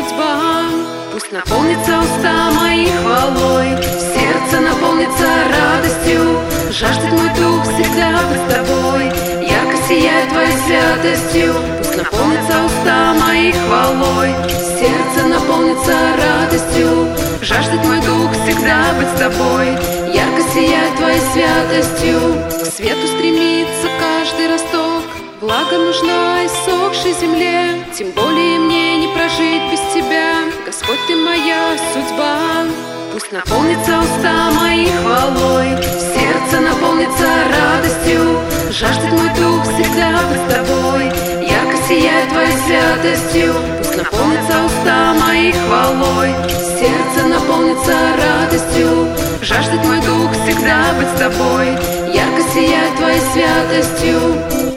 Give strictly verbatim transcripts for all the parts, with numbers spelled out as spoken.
судьба. Пусть наполнится уста мои хвалой, сердце наполнится радостью. Жаждет мой дух всегда быть с тобой, ярко сияет твоей святостью. Пусть наполнится уста мои хвалой, сердце наполнится радостью. Жаждет мой дух всегда быть с тобой, ярко сияет твоей святостью. К свету стремится каждый росток, благо нужна иссохшей земле. Тем более мне не прожить без тебя, Господь, ты моя судьба. Пусть наполнится уста мои хвалой, сердце наполнится радостью. Жаждет мой дух всегда быть с тобой, ярко сияет твоей святостью. Пусть наполнится уста мои хвалой, сердце наполнится радостью. Жаждет мой дух всегда быть с тобой, ярко сияет твоей святостью.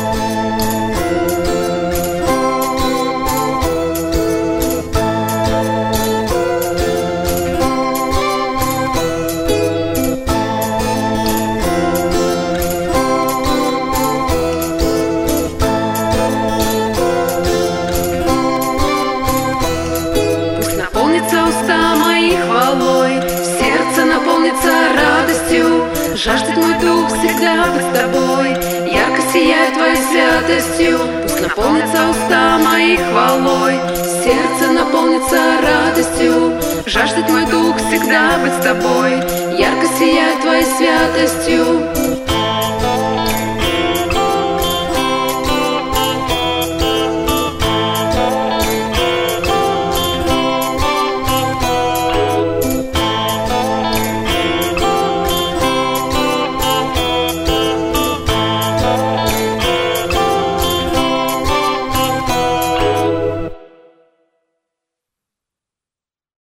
Наполнится радостью, жаждет мой дух всегда быть с тобой, ярко сияет твоей святостью. Пусть наполнится уста мои хвалой, сердце наполнится радостью. Жаждет мой дух всегда быть с тобой, ярко сияет твоей святостью.